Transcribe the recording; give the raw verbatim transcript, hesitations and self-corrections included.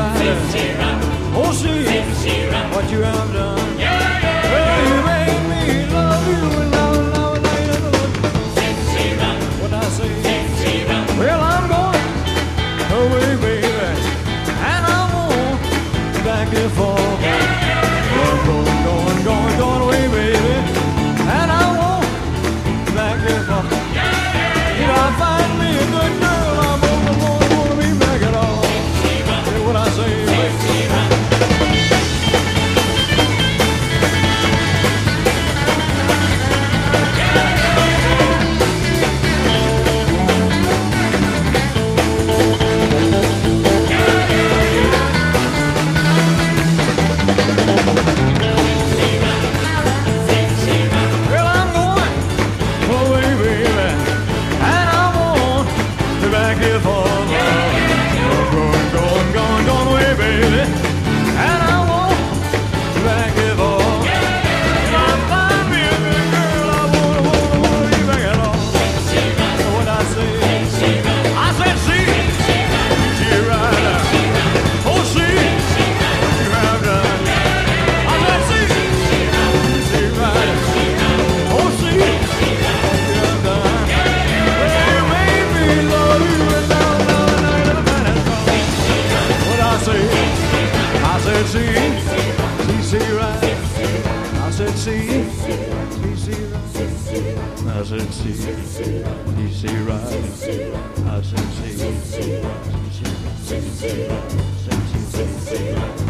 right. Oh, see what you have done. Well, you made me love you and now, now, now, now. What I say? Well, I'm going away, baby, and I won't back and forth. I'm going, going, going, going away, baby, and I won't back and forth. If I find me a good girl, I'm gonna, gonna, gonna be back at all. Hear what I say, baby. See, see, see, right. I said, see, see, see, right. I said, see, see, see, right. I said, see, see, see, right.